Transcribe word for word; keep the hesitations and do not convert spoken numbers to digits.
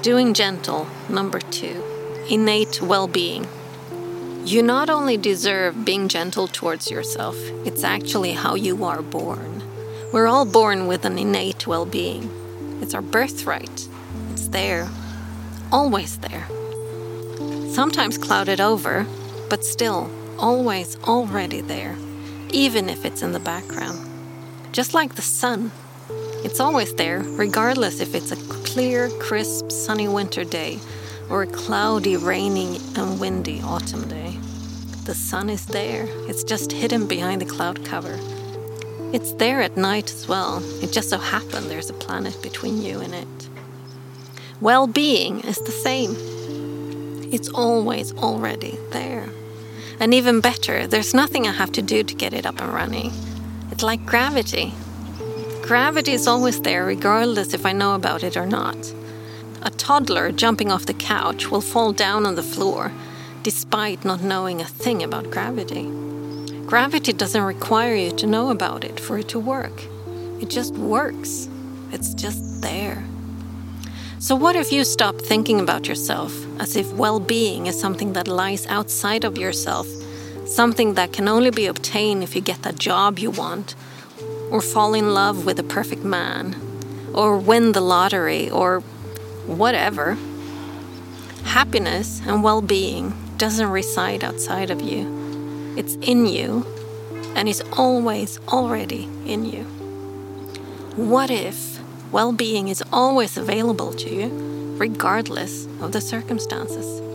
Doing gentle, number two, innate well-being. You not only deserve being gentle towards yourself, it's actually how you are born. We're all born with an innate well-being. It's our birthright. It's there, always there. Sometimes clouded over, but still always already there, even if it's in the background. Just like the sun. It's always there, regardless if it's a clear, crisp, sunny winter day or a cloudy, rainy and windy autumn day. The sun is there. It's just hidden behind the cloud cover. It's there at night as well. It just so happened there's a planet between you and it. Well-being is the same. It's always already there. And even better, there's nothing I have to do to get it up and running. It's like gravity. Gravity is always there regardless if I know about it or not. A toddler jumping off the couch will fall down on the floor despite not knowing a thing about gravity. Gravity doesn't require you to know about it for it to work. It just works. It's just there. So what if you stop thinking about yourself as if well-being is something that lies outside of yourself, something that can only be obtained if you get that job you want, or fall in love with a perfect man, or win the lottery, or whatever. Happiness and well-being doesn't reside outside of you. It's in you, and is always already in you. What if well-being is always available to you, regardless of the circumstances?